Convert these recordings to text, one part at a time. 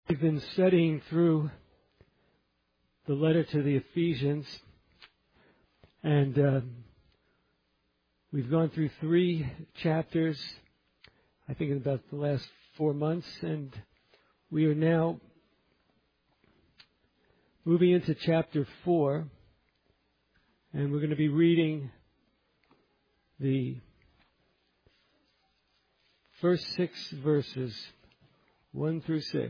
We've been studying through the letter to the Ephesians, and we've gone through 3 chapters, I think in about the last 4 months, and we are now moving into chapter 4, and we're going to be reading the first 6 verses, 1 through 6.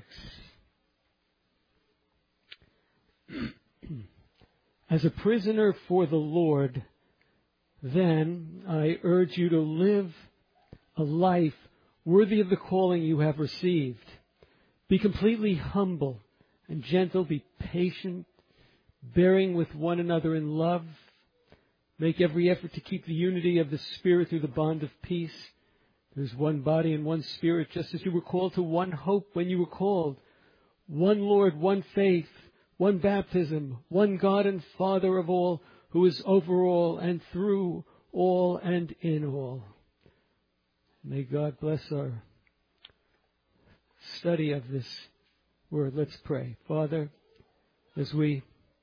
As a prisoner for the Lord, then I urge you to live a life worthy of the calling you have received. Be completely humble and gentle. Be patient, bearing with one another in love. Make every effort to keep the unity of the Spirit through the bond of peace. There's one body and one Spirit, just as you were called to one hope when you were called. One Lord, one faith, one baptism, one God and Father of all, who is over all and through all and in all. May God bless our study of this word. Let's pray. Father, as we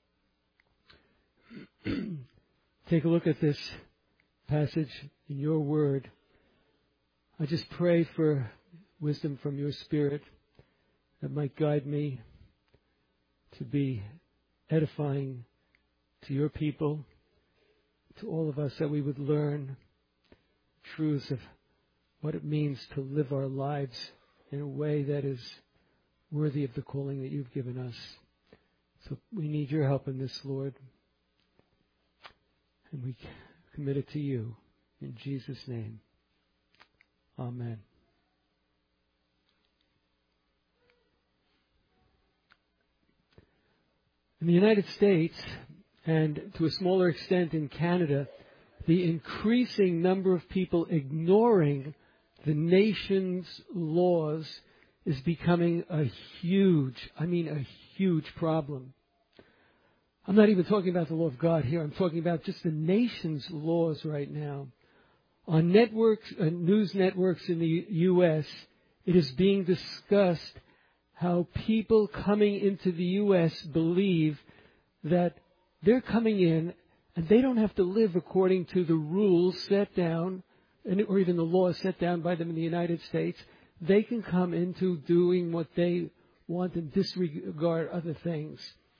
take a look at this passage in your word, I just pray for wisdom from your Spirit that might guide me to be edifying to your people, to all of us, that we would learn truths of what it means to live our lives in a way that is worthy of the calling that you've given us. So we need your help in this, Lord. And we commit it to you. In Jesus' name. Amen. In the United States, and to a smaller extent in Canada, the increasing number of people ignoring the nation's laws is becoming a huge problem. I'm not even talking about the law of God here. I'm talking about just the nation's laws right now. On news networks in the U.S., it is being discussed how people coming into the U.S. believe that they're coming in and they don't have to live according to the rules set down, or even the laws set down by them in the United States. They can come into doing what they want and disregard other things.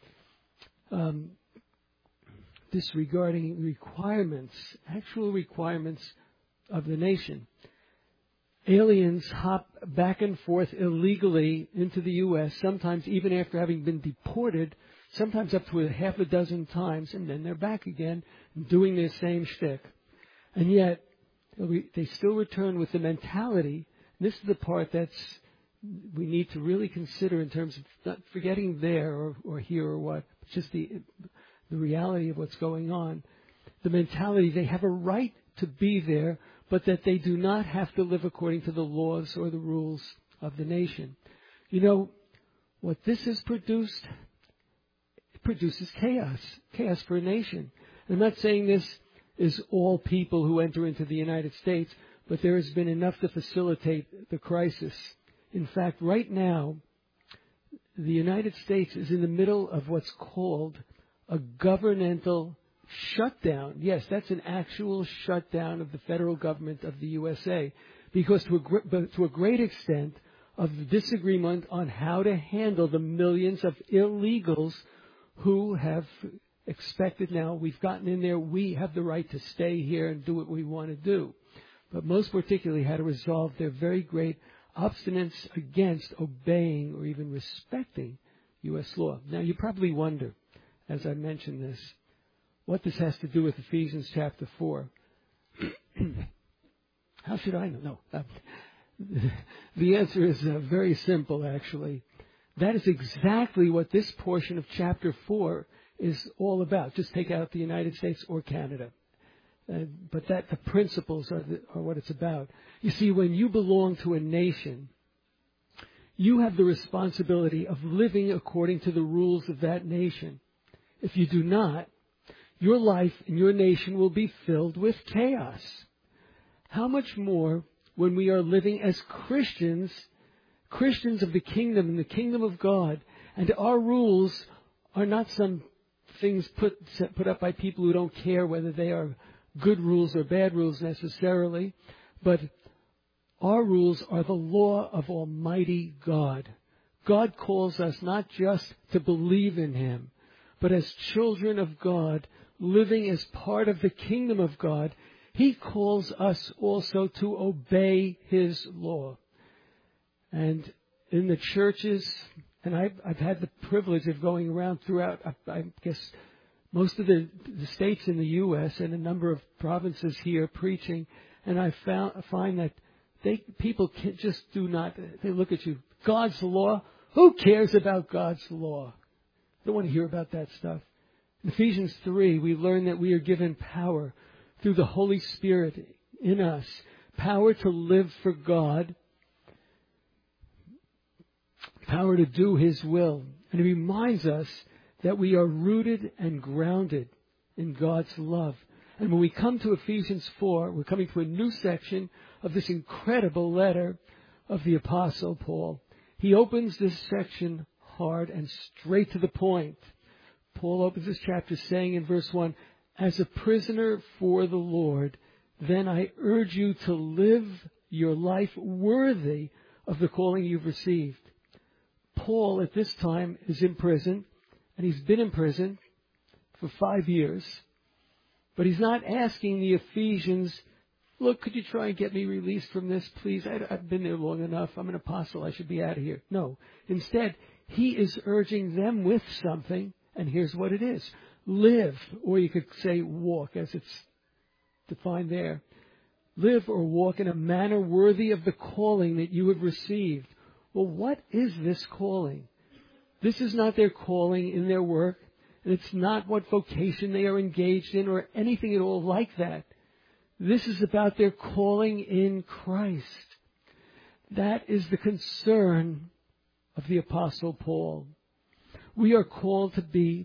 Disregarding requirements, actual requirements of the nation. Aliens hop back and forth illegally into the U.S., sometimes even after having been deported, sometimes up to a half a dozen times, and then they're back again doing their same shtick. And yet, they still return with the mentality, and this is the part we need to really consider in terms of not forgetting there or here or what, just the reality of what's going on. The mentality, they have a right to be there, but that they do not have to live according to the laws or the rules of the nation. You know, what this has produced, it produces chaos for a nation. I'm not saying this is all people who enter into the United States, but there has been enough to facilitate the crisis. In fact, right now, the United States is in the middle of what's called a governmental shutdown. Yes, that's an actual shutdown of the federal government of the USA, because to a great extent of the disagreement on how to handle the millions of illegals who have expected now, we've gotten in there, we have the right to stay here and do what we want to do. But most particularly how to resolve their very great obstinance against obeying or even respecting U.S. law. Now, you probably wonder, as I mention this, what this has to do with Ephesians chapter 4. How should I know? No. The answer is very simple, actually. That is exactly what this portion of chapter 4 is all about. Just take out the United States or Canada. But the principles are what it's about. You see, when you belong to a nation, you have the responsibility of living according to the rules of that nation. If you do not, your life and your nation will be filled with chaos. How much more when we are living as Christians Christians of the kingdom and the kingdom of God. And our rules are not some things put up by people who don't care whether they are good rules or bad rules necessarily. But our rules are the law of Almighty God. God calls us not just to believe in Him, but as children of God, living as part of the kingdom of God, He calls us also to obey His law. And in the churches, and I've had the privilege of going around throughout, I guess, most of the states in the U.S. and a number of provinces here preaching, and I find that people just do not, they look at you, God's law? Who cares about God's law? They don't want to hear about that stuff. In Ephesians 3, we learn that we are given power through the Holy Spirit in us, power to live for God, power to do His will. And it reminds us that we are rooted and grounded in God's love. And when we come to Ephesians 4, we're coming to a new section of this incredible letter of the Apostle Paul. He opens this section hard and straight to the point. Paul opens this chapter saying in verse 1, "As a prisoner for the Lord, then I urge you to live your life worthy of the calling you've received." Paul at this time is in prison, and he's been in prison for 5 years. But he's not asking the Ephesians, look, could you try and get me released from this, please? I've been there long enough. I'm an apostle. I should be out of here. No. Instead, he is urging them with something, and here's what it is. Live, or you could say walk, as it's defined there. Live or walk in a manner worthy of the calling that you have received. Well, what is this calling? This is not their calling in their work, and it's not what vocation they are engaged in or anything at all like that. This is about their calling in Christ. That is the concern of the Apostle Paul. We are called to be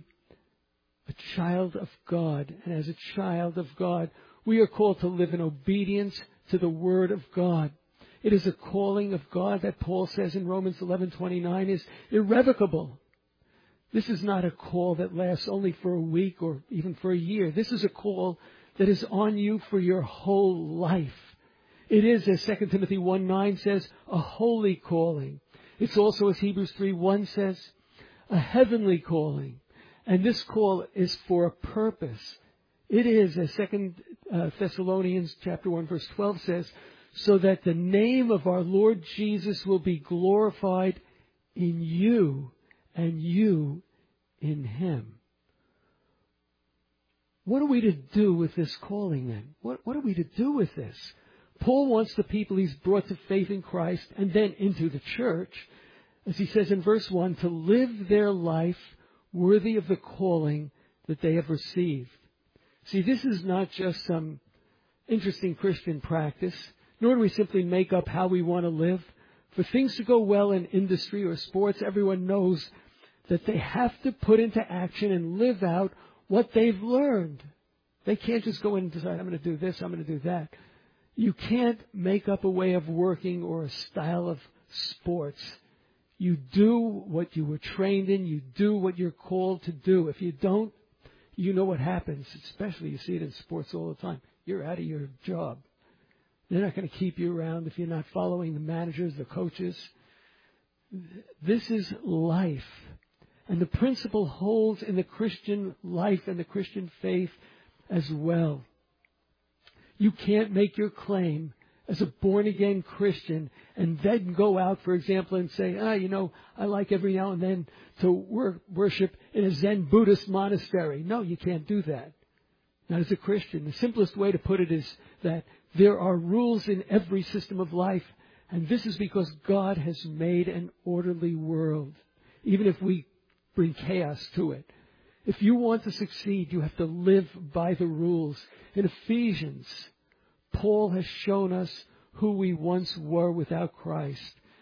a child of God, and as a child of God, we are called to live in obedience to the Word of God. It is a calling of God that Paul says in Romans 11:29 is irrevocable. This is not a call that lasts only for a week or even for a year. This is a call that is on you for your whole life. It is, as 2 Timothy 1:9 says, a holy calling. It's also, as Hebrews 3:1 says, a heavenly calling. And this call is for a purpose. It is, as 2 Thessalonians chapter 1 verse 12 says, so that the name of our Lord Jesus will be glorified in you and you in Him. What are we to do with this calling then? What are we to do with this? Paul wants the people he's brought to faith in Christ and then into the church, as he says in verse 1, to live their life worthy of the calling that they have received. See, this is not just some interesting Christian practice, nor do we simply make up how we want to live. For things to go well in industry or sports, everyone knows that they have to put into action and live out what they've learned. They can't just go in and decide, I'm going to do this, I'm going to do that. You can't make up a way of working or a style of sports. You do what you were trained in. You do what you're called to do. If you don't, you know what happens. Especially you see it in sports all the time. You're out of your job. They're not going to keep you around if you're not following the managers, the coaches. This is life. And the principle holds in the Christian life and the Christian faith as well. You can't make your claim as a born-again Christian and then go out, for example, and say, I like every now and then to worship in a Zen Buddhist monastery. No, you can't do that. Not as a Christian. The simplest way to put it is that there are rules in every system of life, and this is because God has made an orderly world, even if we bring chaos to it. If you want to succeed, you have to live by the rules. In Ephesians, Paul has shown us who we once were without Christ,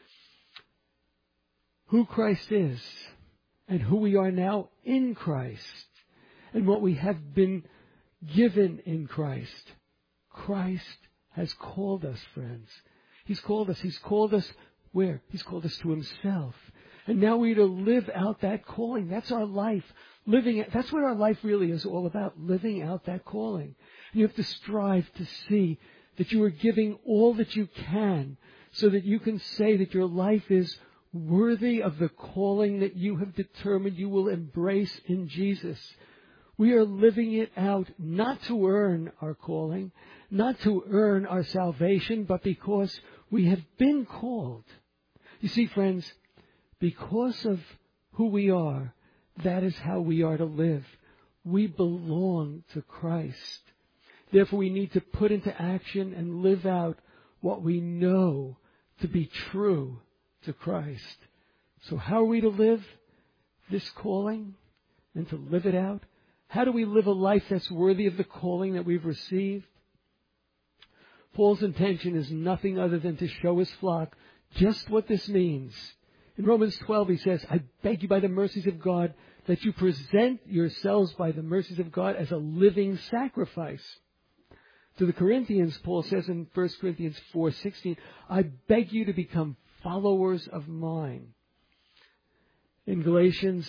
who Christ is, and who we are now in Christ, and what we have been given in Christ. Christ has called us, friends. He's called us. He's called us Where? He's called us to himself. And now we're to live out that calling. That's our life. That's what our life really is all about, living out that calling. You have to strive to see that you are giving all that you can so that you can say that your life is worthy of the calling that you have determined you will embrace in Jesus. We are living it out not to earn our calling, not to earn our salvation, but because we have been called. You see, friends, because of who we are, that is how we are to live. We belong to Christ. Therefore, we need to put into action and live out what we know to be true to Christ. So how are we to live this calling and to live it out? How do we live a life that's worthy of the calling that we've received? Paul's intention is nothing other than to show his flock just what this means. In Romans 12, he says, I beg you by the mercies of God that you present yourselves by the mercies of God as a living sacrifice. To the Corinthians, Paul says in 1 Corinthians 4:16, I beg you to become followers of mine. In Galatians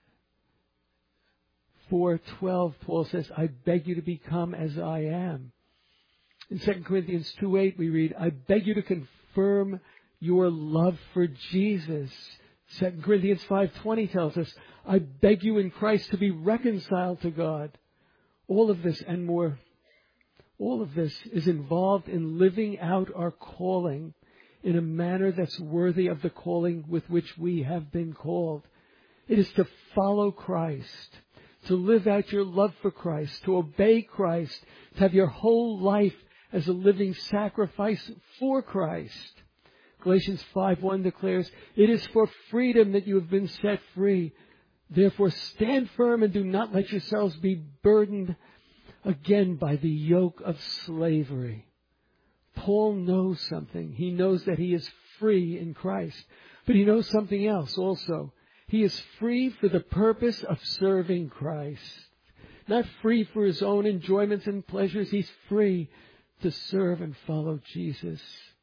4:12, Paul says, I beg you to become as I am. In 2 Corinthians 2:8, we read, I beg you to confirm your love for Jesus. 2 Corinthians 5:20 tells us, I beg you in Christ to be reconciled to God. All of this and more, all of this is involved in living out our calling in a manner that's worthy of the calling with which we have been called. It is to follow Christ, to live out your love for Christ, to obey Christ, to have your whole life as a living sacrifice for Christ. Galatians 5:1 declares, it is for freedom that you have been set free. Therefore stand firm and do not let yourselves be burdened again by the yoke of slavery. Paul knows something. He knows that he is free in Christ. But he knows something else also. He is free for the purpose of serving Christ. Not free for his own enjoyments and pleasures. He's free to serve and follow Jesus.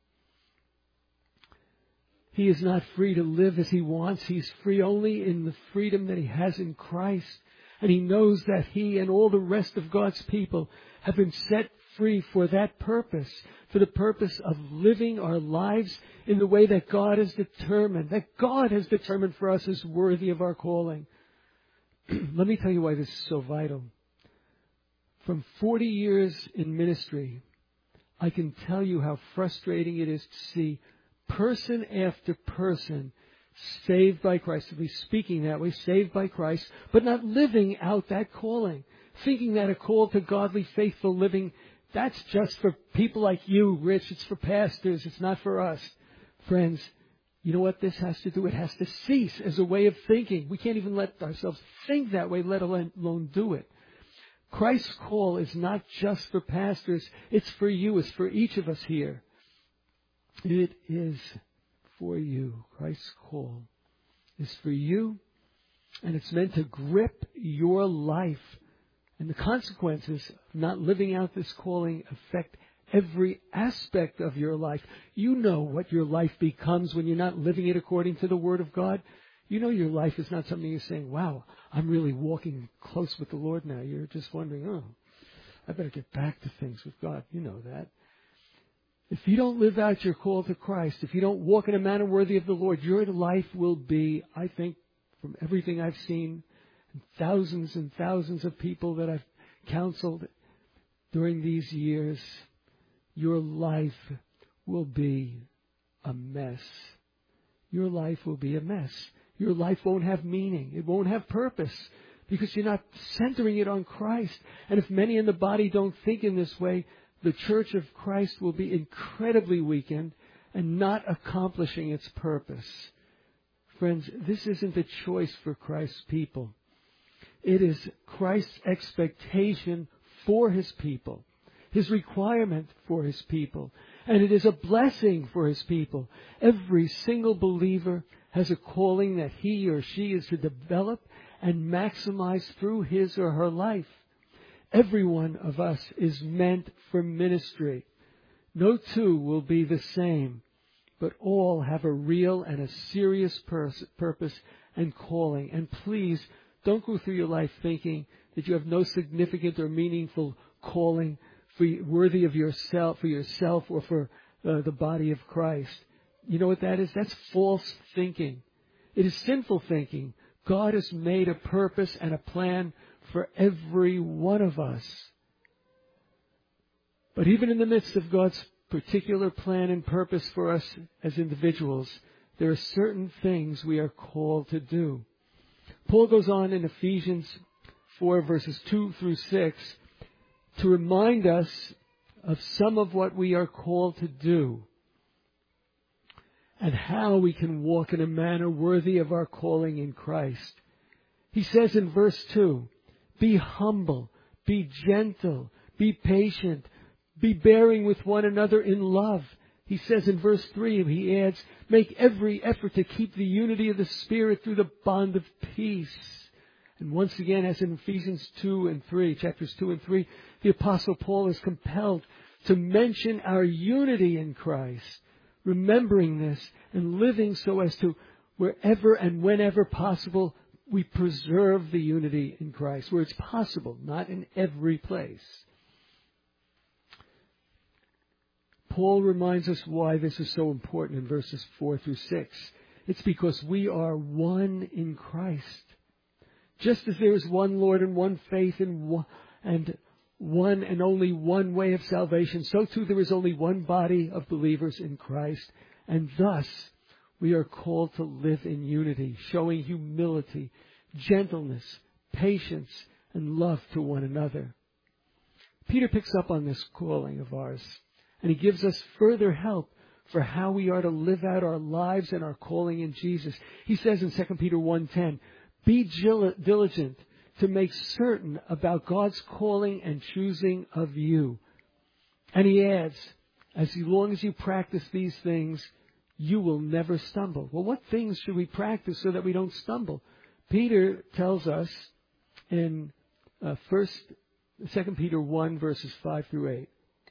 He is not free to live as he wants. He's free only in the freedom that he has in Christ. And he knows that he and all the rest of God's people have been set free for that purpose, for the purpose of living our lives in the way that God has determined for us as worthy of our calling. Let me tell you why this is so vital. From 40 years in ministry, I can tell you how frustrating it is to see person after person saved by Christ, at least speaking that way, saved by Christ, but not living out that calling. Thinking that a call to godly, faithful living, that's just for people like you, Rich. It's for pastors. It's not for us. Friends, you know what this has to do? It has to cease as a way of thinking. We can't even let ourselves think that way, let alone do it. Christ's call is not just for pastors. It's for you. It's for each of us here. It is for you. Christ's call is for you, and it's meant to grip your life. And the consequences of not living out this calling affect every aspect of your life. You know what your life becomes when you're not living it according to the Word of God. You know your life is not something you're saying, wow, I'm really walking close with the Lord now. You're just wondering, oh, I better get back to things with God. You know that. If you don't live out your call to Christ, if you don't walk in a manner worthy of the Lord, your life will be, I think, from everything I've seen, and thousands of people that I've counseled during these years, your life will be a mess. Your life will be a mess. Your life won't have meaning. It won't have purpose because you're not centering it on Christ. And if many in the body don't think in this way, the Church of Christ will be incredibly weakened and not accomplishing its purpose. Friends, this isn't a choice for Christ's people. It is Christ's expectation for His people, His requirement for His people, and it is a blessing for His people. Every single believer has a calling that he or she is to develop and maximize through his or her life. Every one of us is meant for ministry. No two will be the same. but all have a real and a serious purpose and calling. And please, don't go through your life thinking that you have no significant or meaningful calling worthy of yourself, for yourself, or for the body of Christ. You know what that is? That's false thinking. It is sinful thinking. God has made a purpose and a plan for every one of us. But even in the midst of God's particular plan and purpose for us as individuals, there are certain things we are called to do. Paul goes on in Ephesians 4 verses 2 through 6 to remind us of some of what we are called to do and how we can walk in a manner worthy of our calling in Christ. He says in verse 2, be humble, be gentle, be patient, be bearing with one another in love. He says in verse 3, he adds, make every effort to keep the unity of the Spirit through the bond of peace. And once again, as in Ephesians 2 and 3, chapters 2 and 3, the Apostle Paul is compelled to mention our unity in Christ, remembering this and living so as to, wherever and whenever possible, we preserve the unity in Christ, where it's possible, not in every place. Paul reminds us why this is so important in verses 4 through 6. It's because we are one in Christ. Just as there is one Lord and one faith and one and only one way of salvation, so too there is only one body of believers in Christ. And thus, we are called to live in unity, showing humility, gentleness, patience, and love to one another. Peter picks up on this calling of ours, and he gives us further help for how we are to live out our lives and our calling in Jesus. He says in 2 Peter 1:10, be diligent to make certain about God's calling and choosing of you. And he adds, as long as you practice these things, you will never stumble. Well, what things should we practice so that we don't stumble? Peter tells us in 2 Peter 1, verses 5 through 8.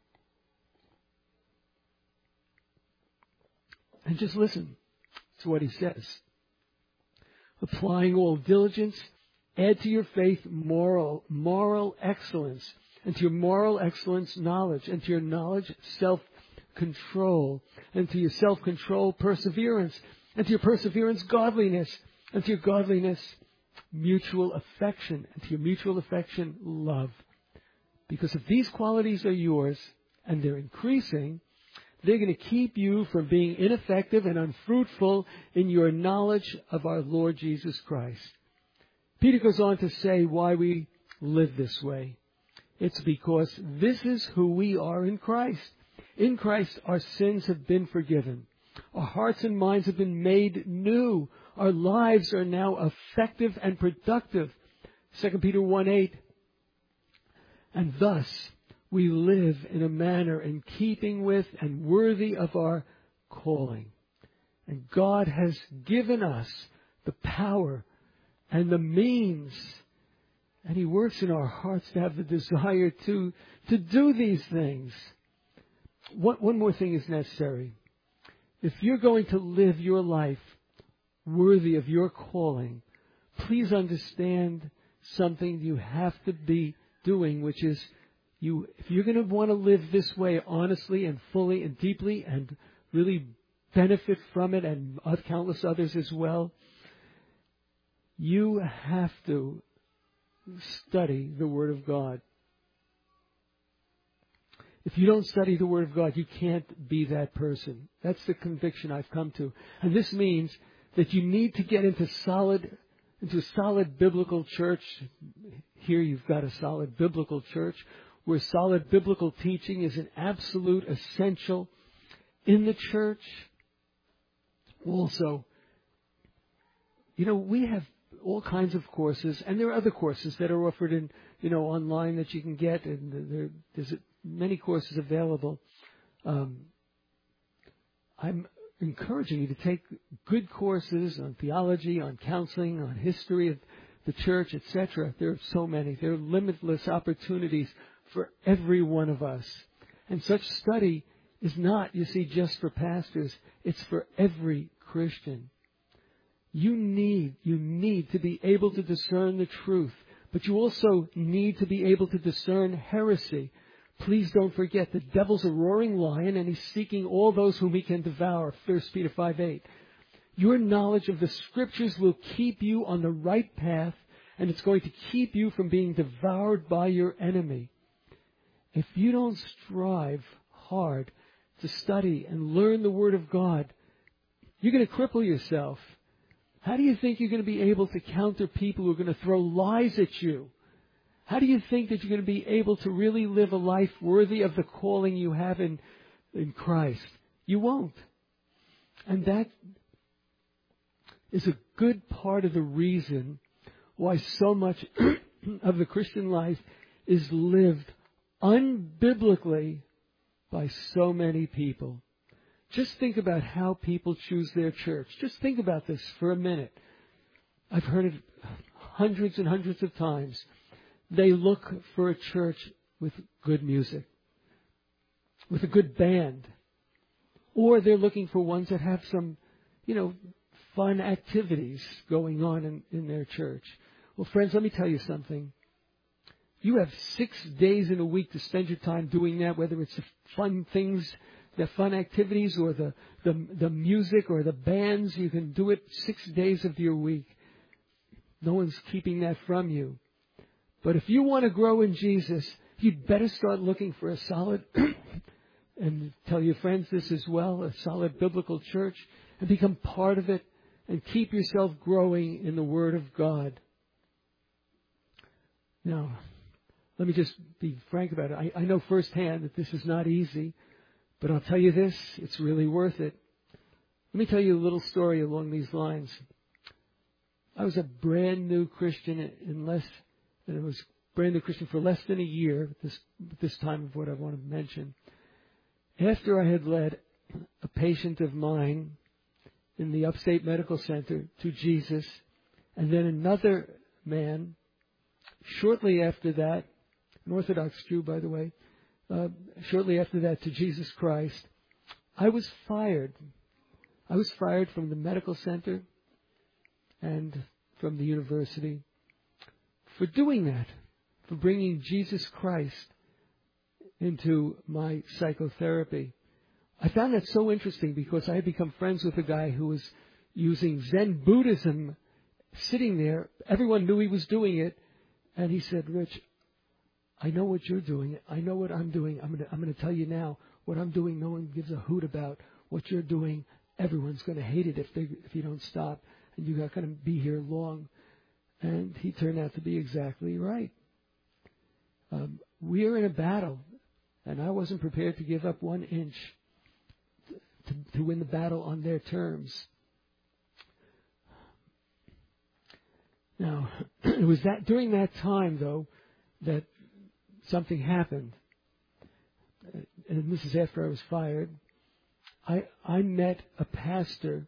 And just listen to what he says. Applying all diligence, add to your faith moral excellence, and to your moral excellence knowledge, and to your knowledge self-control, and to your self-control perseverance, and to your perseverance godliness, and to your godliness mutual affection, and to your mutual affection love. Because if these qualities are yours, and they're increasing, they're going to keep you from being ineffective and unfruitful in your knowledge of our Lord Jesus Christ. Peter goes on to say why we live this way. It's because this is who we are in Christ. In Christ, our sins have been forgiven. Our hearts and minds have been made new. Our lives are now effective and productive. 2 Peter 1:8. And thus, we live in a manner in keeping with and worthy of our calling. And God has given us the power and the means, and he works in our hearts to have the desire to do these things. One more thing is necessary. If you're going to live your life worthy of your calling, please understand something you have to be doing, which is if you're going to want to live this way honestly and fully and deeply and really benefit from it and countless others as well, you have to study the Word of God. If you don't study the Word of God, you can't be that person. That's the conviction I've come to. And this means that you need to get into a solid biblical church. Here you've got a solid biblical church where solid biblical teaching is an absolute essential in the church. Also, we have all kinds of courses, and there are other courses that are offered in, online that you can get, and there's many courses available. I'm encouraging you to take good courses on theology, on counseling, on history of the church, etc. There are so many. There are limitless opportunities for every one of us. And such study is not, you see, just for pastors. It's for every Christian. You need to be able to discern the truth, but you also need to be able to discern heresy. Please don't forget, the devil's a roaring lion and he's seeking all those whom he can devour. 1 Peter 5:8. Your knowledge of the Scriptures will keep you on the right path, and it's going to keep you from being devoured by your enemy. If you don't strive hard to study and learn the Word of God, you're going to cripple yourself. How do you think you're going to be able to counter people who are going to throw lies at you? How do you think that you're going to be able to really live a life worthy of the calling you have in Christ? You won't. And that is a good part of the reason why so much of the Christian life is lived unbiblically by so many people. Just think about how people choose their church. Just think about this for a minute. I've heard it hundreds and hundreds of times. They look for a church with good music, with a good band. Or they're looking for ones that have some, fun activities going on in their church. Well, friends, let me tell you something. You have 6 days in a week to spend your time doing that, whether it's the fun things, the fun activities, or the music or the bands. You can do it 6 days of your week. No one's keeping that from you. But if you want to grow in Jesus, you'd better start looking for a solid, and tell your friends this as well, a solid biblical church, and become part of it, and keep yourself growing in the Word of God. Now, let me just be frank about it. I know firsthand that this is not easy, but I'll tell you this, it's really worth it. Let me tell you a little story along these lines. I was a brand new Christian for less than a year at this time of what I want to mention. After I had led a patient of mine in the Upstate Medical Center to Jesus, and then another man, shortly after that, an Orthodox Jew, by the way, shortly after that to Jesus Christ, I was fired. I was fired from the medical center and from the university for doing that, for bringing Jesus Christ into my psychotherapy. I found that so interesting because I had become friends with a guy who was using Zen Buddhism, sitting there. Everyone knew he was doing it. And he said, Rich, I know what you're doing. I know what I'm doing. I'm going to tell you now. What I'm doing, no one gives a hoot about. What you're doing, everyone's going to hate it if you don't stop. And you're not going to be here long. And he turned out to be exactly right. We are in a battle. And I wasn't prepared to give up 1 inch to win the battle on their terms. Now, it was during that time, though, that something happened. And this is after I was fired. I met a pastor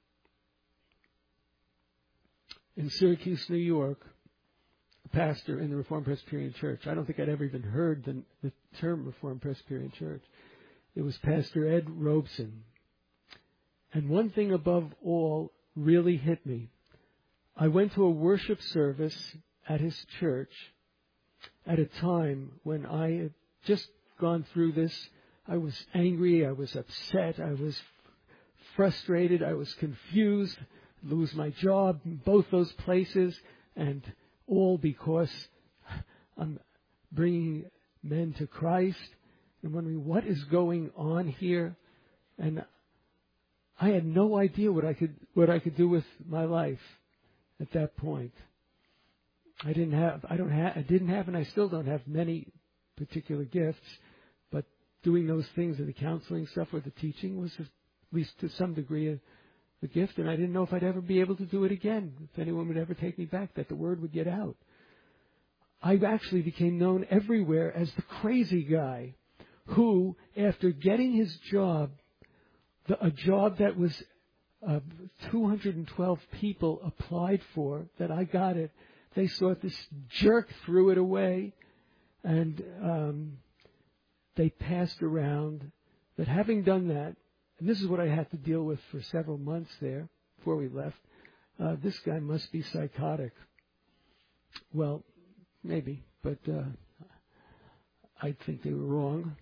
in Syracuse, New York, a pastor in the Reformed Presbyterian Church. I don't think I'd ever even heard the term Reformed Presbyterian Church. It was Pastor Ed Robeson. And one thing above all really hit me. I went to a worship service at his church at a time when I had just gone through this. I was angry, I was upset, I was frustrated, I was confused, lose my job in both those places, and all because I'm bringing men to Christ. And wondering what is going on here, and I had no idea what I could do with my life at that point. I didn't have, and I still don't have many particular gifts, but doing those things, or the counseling stuff, or the teaching, was at least to some degree a gift, and I didn't know if I'd ever be able to do it again, if anyone would ever take me back, that the word would get out. I actually became known everywhere as the crazy guy who, after getting his job, a job that was 212 people applied for, that I got it, they thought this jerk threw it away, and they passed around that having done that, and this is what I had to deal with for several months there before we left, this guy must be psychotic. Well, maybe, but I think they were wrong.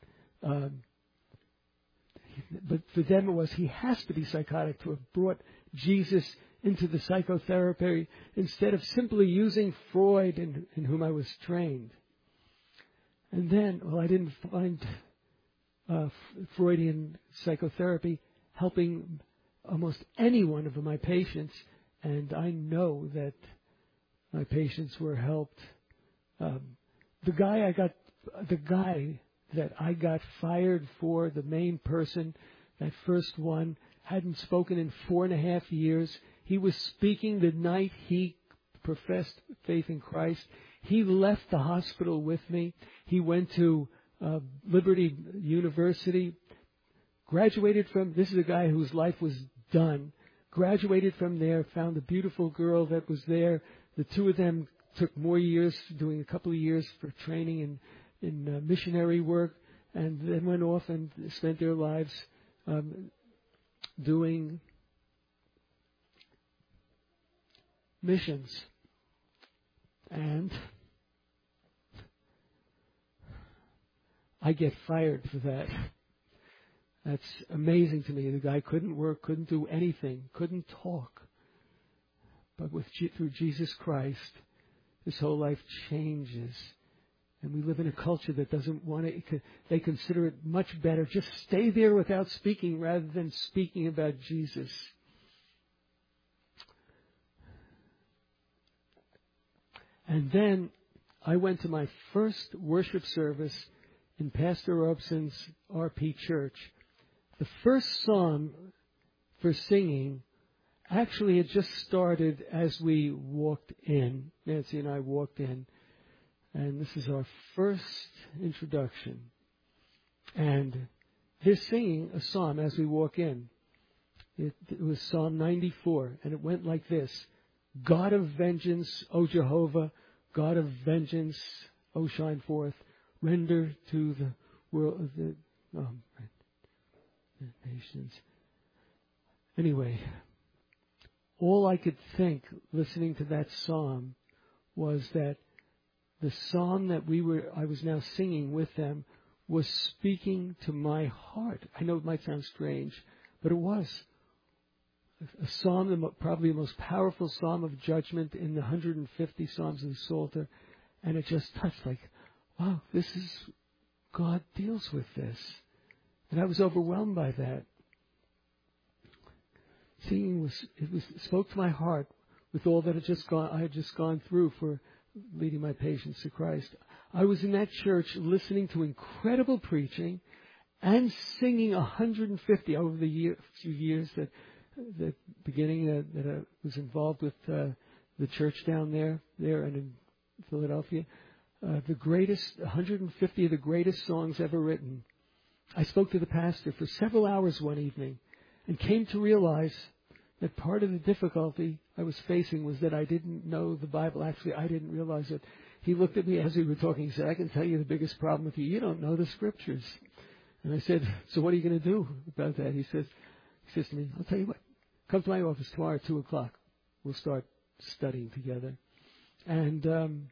But for them it was, he has to be psychotic to have brought Jesus into the psychotherapy instead of simply using Freud, in whom I was trained. And then, well, I didn't find Freudian psychotherapy helping almost any one of my patients, and I know that my patients were helped. The guy that I got fired for, the main person, that first one, hadn't spoken in 4.5 years. He was speaking the night he professed faith in Christ. He left the hospital with me. He went to Liberty University, graduated from, this is a guy whose life was done, graduated from there, found a beautiful girl that was there. The two of them took more years, doing a couple of years for training in missionary work, and then went off and spent their lives doing missions. And I get fired for that. That's amazing to me. The guy couldn't work, couldn't do anything, couldn't talk. But through Jesus Christ, his whole life changes. And we live in a culture that doesn't want to, they consider it much better. Just stay there without speaking rather than speaking about Jesus. And then I went to my first worship service in Pastor Robson's RP church. The first psalm for singing actually had just started as we walked in. Nancy and I walked in. And this is our first introduction. And they're singing a psalm as we walk in. It was Psalm 94, and it went like this. God of vengeance, O Jehovah, God of vengeance, O shine forth. Render to the world, the nations. Anyway, all I could think listening to that psalm was that the psalm that I was now singing with them was speaking to my heart. I know it might sound strange, but it was. A psalm, probably the most powerful psalm of judgment in the 150 psalms of the Psalter. And it just touched like, wow, God deals with this. And I was overwhelmed by that. Singing spoke to my heart with all that I had just gone through for leading my patients to Christ. I was in that church listening to incredible preaching and singing 150 over the few years that beginning that I was involved with the church down there and in Philadelphia. The greatest, 150 of the greatest songs ever written. I spoke to the pastor for several hours one evening and came to realize that part of the difficulty I was facing was that I didn't know the Bible. Actually, I didn't realize it. He looked at me as we were talking. He said, I can tell you the biggest problem with you. You don't know the Scriptures. And I said, so what are you going to do about that? He says to me, I'll tell you what. Come to my office tomorrow at 2 o'clock. We'll start studying together. And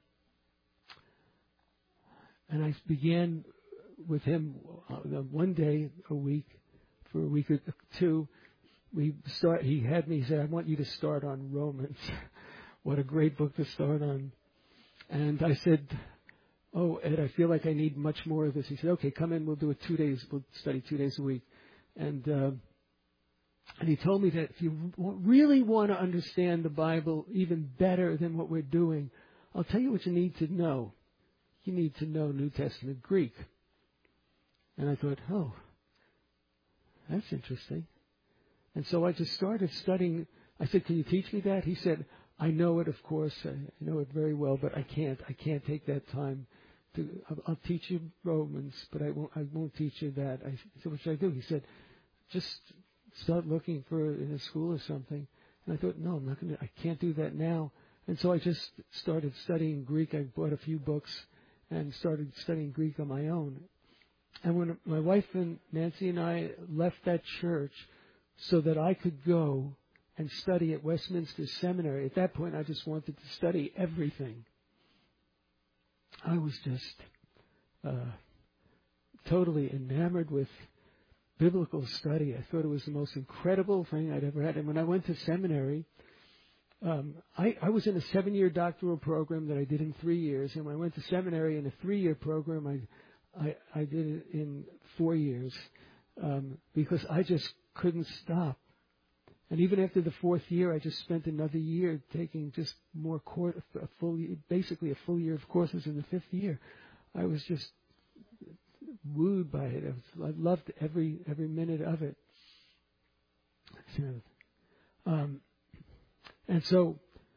I began with him one day a week for a week or two. He had me, he said, I want you to start on Romans. What a great book to start on. And I said, oh, Ed, I feel like I need much more of this. He said, okay, come in, we'll do it 2 days. We'll study 2 days a week. And he told me that if you really want to understand the Bible even better than what we're doing, I'll tell you what you need to know. You need to know New Testament Greek. And I thought, oh, that's interesting. And so I just started studying. I said, can you teach me that? He said, I know it, of course. I know it very well, but I can't take that time. I'll teach you Romans, but I won't teach you that. I said, what should I do? He said, just start looking for in a school or something. And I thought, no, I can't do that now. And so I just started studying Greek. I bought a few books and started studying Greek on my own. And when my wife and Nancy and I left that church so that I could go and study at Westminster Seminary, at that point I just wanted to study everything. I was just totally enamored with biblical study. I thought it was the most incredible thing I'd ever had. And when I went to seminary, I was in a 7-year doctoral program that I did in 3 years. And when I went to seminary in a 3-year program, I did it in 4 years because I just couldn't stop. And even after the 4th year, I just spent another year taking just more basically a full year of courses in the 5th year. I was just wooed by it. I loved every minute of it. And so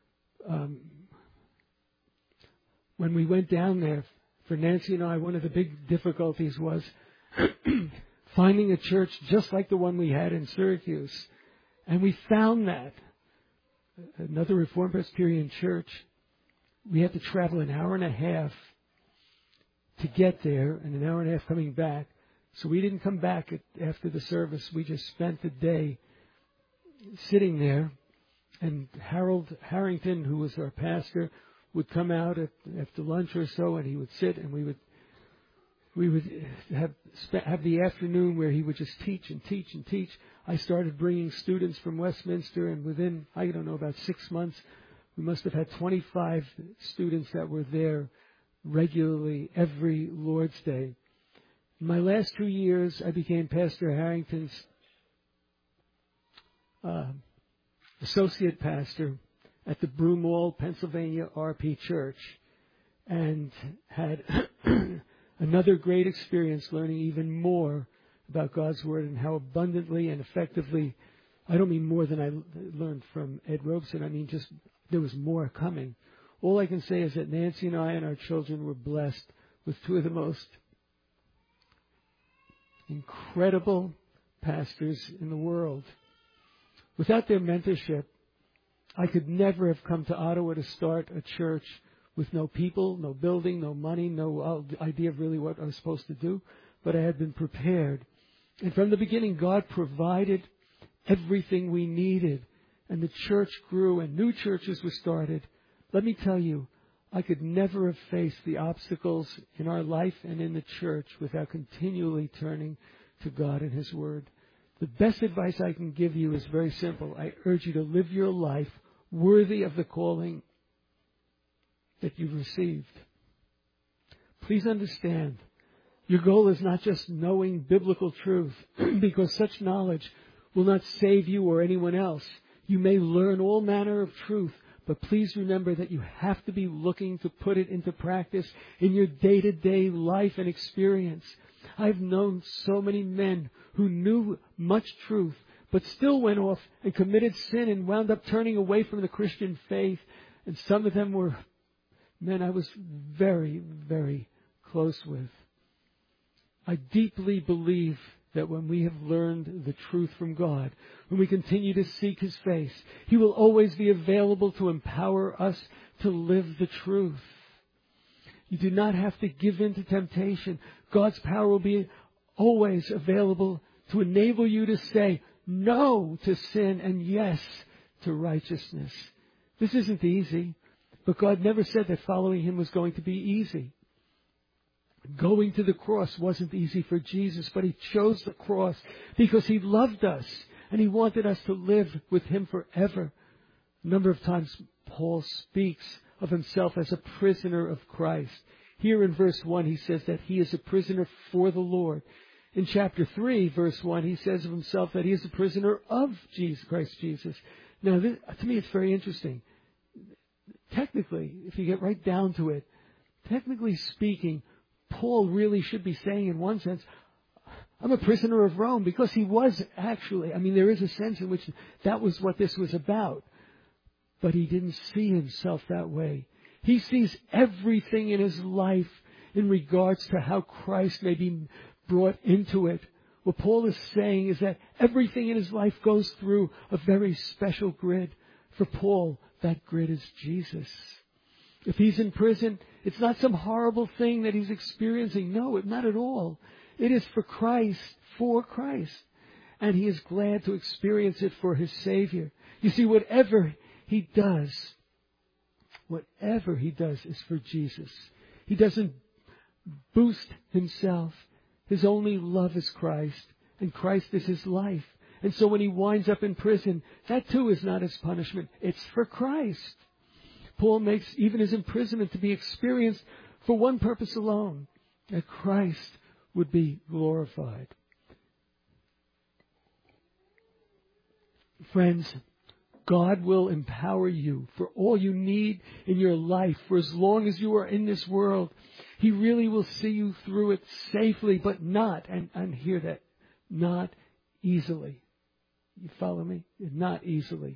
when we went down there, for Nancy and I, one of the big difficulties was finding a church just like the one we had in Syracuse. And we found that. Another Reformed Presbyterian church, we had to travel an hour and a half to get there and an hour and a half coming back. So we didn't come back after the service. We just spent the day sitting there. And Harold Harrington, who was our pastor, would come out after lunch or so, and he would sit, and we would have the afternoon where he would just teach and teach and teach. I started bringing students from Westminster, and within, I don't know, about 6 months, we must have had 25 students that were there regularly every Lord's Day. In my last 2 years, I became Pastor Harrington's associate pastor at the Broomall, Pennsylvania RP Church, and had another great experience learning even more about God's Word and how abundantly and effectively, I don't mean more than I learned from Ed Robeson, I mean just there was more coming. All I can say is that Nancy and I and our children were blessed with two of the most incredible pastors in the world. Without their mentorship, I could never have come to Ottawa to start a church with no people, no building, no money, no idea of really what I was supposed to do. But I had been prepared. And from the beginning, God provided everything we needed. And the church grew and new churches were started. Let me tell you, I could never have faced the obstacles in our life and in the church without continually turning to God and His Word. The best advice I can give you is very simple. I urge you to live your life worthy of the calling that you've received. Please understand, your goal is not just knowing biblical truth, because such knowledge will not save you or anyone else. You may learn all manner of truth, but please remember that you have to be looking to put it into practice in your day-to-day life and experience. I've known so many men who knew much truth, but still went off and committed sin and wound up turning away from the Christian faith. And some of them were men I was very, very close with. I deeply believe that when we have learned the truth from God, when we continue to seek His face, He will always be available to empower us to live the truth. You do not have to give in to temptation. God's power will be always available to enable you to say no to sin and yes to righteousness. This isn't easy, but God never said that following Him was going to be easy. Going to the cross wasn't easy for Jesus, but He chose the cross because He loved us and He wanted us to live with Him forever. A number of times Paul speaks of himself as a prisoner of Christ. Here in verse 1 he says that he is a prisoner for the Lord. In chapter 3, verse 1, he says of himself that he is a prisoner of Christ Jesus. Now, to me, it's very interesting. Technically, if you get right down to it, technically speaking, Paul really should be saying in one sense, I'm a prisoner of Rome, because he was actually, there is a sense in which that was what this was about. But he didn't see himself that way. He sees everything in his life in regards to how Christ may be brought into it. What Paul is saying is that everything in his life goes through a very special grid. For Paul, that grid is Jesus. If he's in prison, it's not some horrible thing that he's experiencing. No, not at all. It is for Christ, and he is glad to experience it for his Savior. You see, whatever he does is for Jesus. He doesn't boost himself. His only love is Christ, and Christ is his life. And so when he winds up in prison, that too is not his punishment. It's for Christ. Paul makes even his imprisonment to be experienced for one purpose alone, that Christ would be glorified. Friends, God will empower you for all you need in your life for as long as you are in this world. He really will see you through it safely, but not, and hear that, not easily. You follow me? Not easily.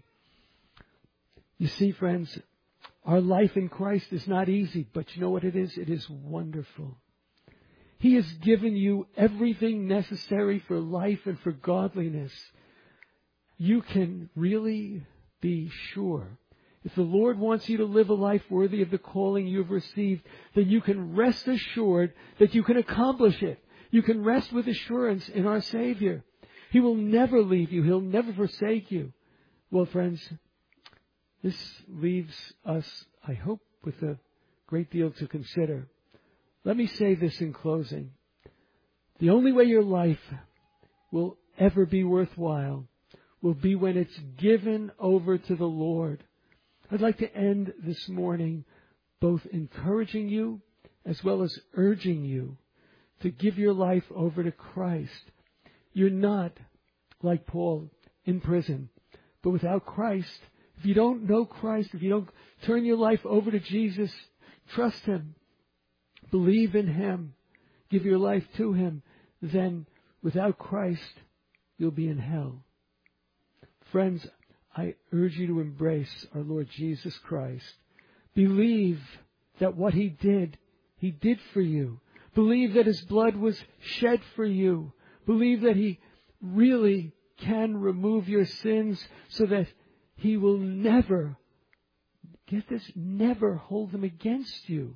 You see, friends, our life in Christ is not easy, but you know what it is? It is wonderful. He has given you everything necessary for life and for godliness. You can really be sure. If the Lord wants you to live a life worthy of the calling you've received, then you can rest assured that you can accomplish it. You can rest with assurance in our Savior. He will never leave you. He'll never forsake you. Well, friends, this leaves us, I hope, with a great deal to consider. Let me say this in closing. The only way your life will ever be worthwhile will be when it's given over to the Lord. I'd like to end this morning both encouraging you as well as urging you to give your life over to Christ. You're not, like Paul, in prison. But without Christ, if you don't know Christ, if you don't turn your life over to Jesus, trust Him, believe in Him, give your life to Him, then without Christ, you'll be in hell. Friends, I urge you to embrace our Lord Jesus Christ. Believe that what He did for you. Believe that His blood was shed for you. Believe that He really can remove your sins so that He will never, get this, never hold them against you.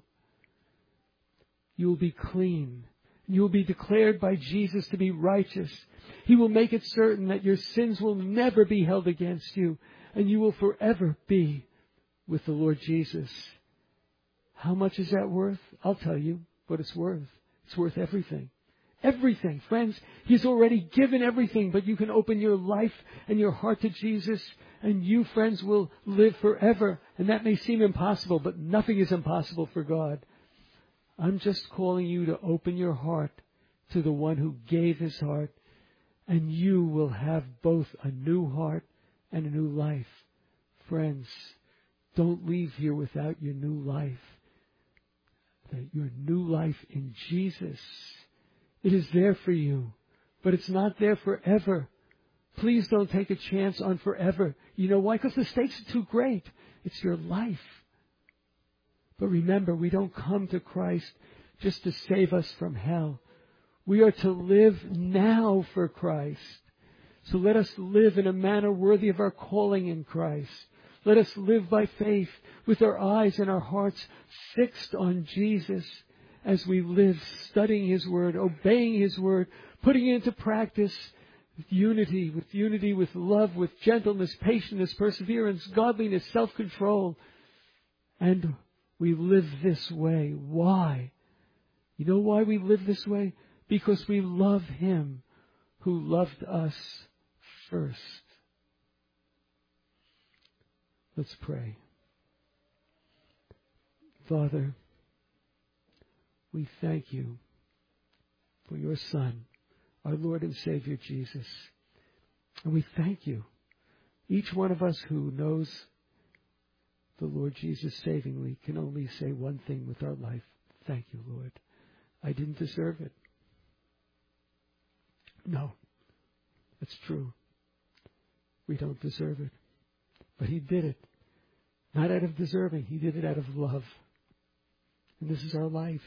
You will be clean. You will be declared by Jesus to be righteous. He will make it certain that your sins will never be held against you, and you will forever be with the Lord Jesus. How much is that worth? I'll tell you what it's worth. It's worth everything. Everything, friends. He's already given everything, but you can open your life and your heart to Jesus, and you, friends, will live forever. And that may seem impossible, but nothing is impossible for God. I'm just calling you to open your heart to the one who gave His heart, and you will have both a new heart and a new life. Friends, don't leave here without your new life. That your new life in Jesus, it is there for you, but it's not there forever. Please don't take a chance on forever. You know why? Because the stakes are too great. It's your life. But remember, we don't come to Christ just to save us from hell. We are to live now for Christ. So let us live in a manner worthy of our calling in Christ. Let us live by faith with our eyes and our hearts fixed on Jesus as we live, studying His Word, obeying His Word, putting it into practice with unity, with love, with gentleness, patience, perseverance, godliness, self-control. And we live this way. Why? You know why we live this way? Because we love Him who loved us first. Let's pray. Father, we thank You for Your Son, our Lord and Savior Jesus. And we thank You. Each one of us who knows the Lord Jesus savingly can only say one thing with our life. Thank You, Lord. I didn't deserve it. No, that's true. We don't deserve it. But He did it. Not out of deserving. He did it out of love. And this is our life.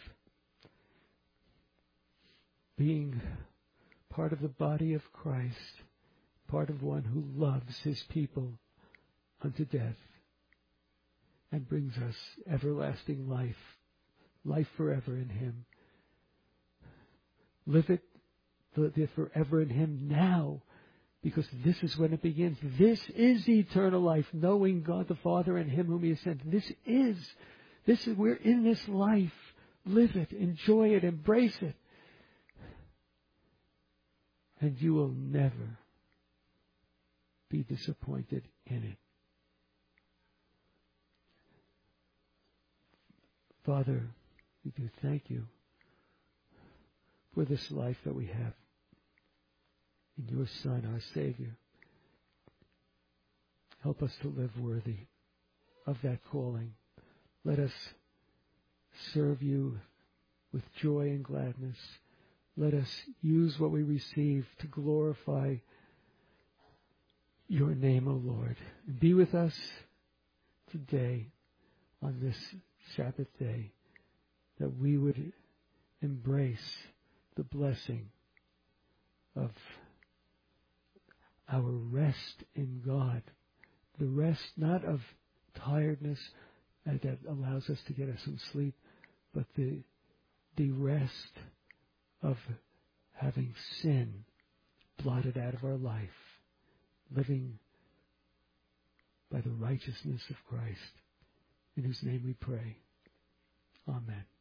Being part of the body of Christ. Part of one who loves His people unto death. And brings us everlasting life. Life forever in Him. Live it forever in Him now, because this is when it begins. This is eternal life, knowing God the Father and Him whom He has sent. We're in this life. Live it, enjoy it, embrace it. And you will never be disappointed in it. Father, we do thank you for this life that we have in your Son, our Savior. Help us to live worthy of that calling. Let us serve you with joy and gladness. Let us use what we receive to glorify your name, O Lord. And be with us today on this Sabbath day, that we would embrace the blessing of our rest in God. The rest not of tiredness that allows us to get us some sleep, but the rest of having sin blotted out of our life, living by the righteousness of Christ, in whose name we pray. Amen.